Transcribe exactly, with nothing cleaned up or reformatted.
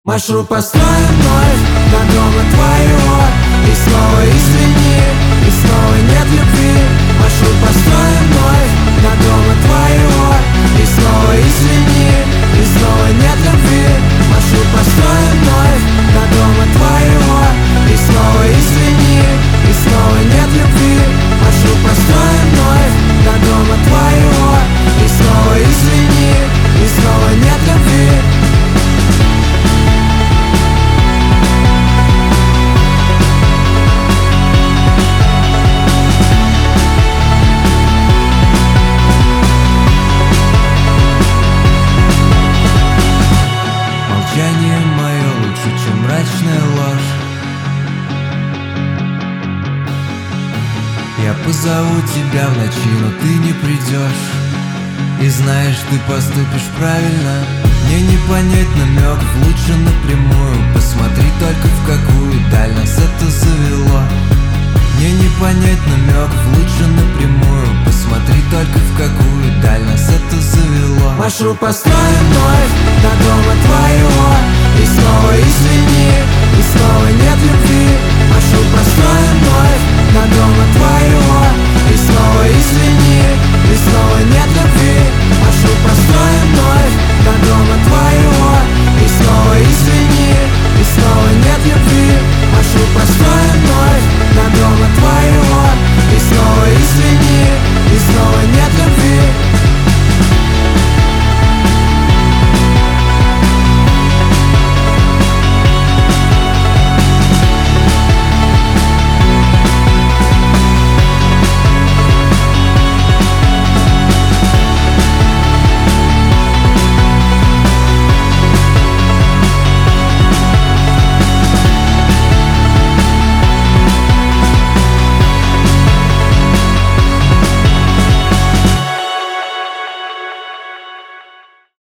Маршрут построен вновь до дома твоего. И снова извини, и снова нет любви. Маршрут построен вновь до дома твоего. И снова извини, и снова нет любви. Маршрут построен вновь до дома твоего. И снова извини, и снова нет любви. Маршрут построен вновь до дома твоего. И снова извини, и снова нет любви. Молчание мое лучше, чем мрачная ложь. Я позову тебя в ночи, но ты не придешь. И знаешь, ты поступишь правильно. Мне не понять намеков, лучше напрямую. Посмотри только в какую даль нас это завело. Мне не понять намеков, лучше напрямую. Посмотри только в какую даль нас это завело. Маршрут построен вновь до дома твоего.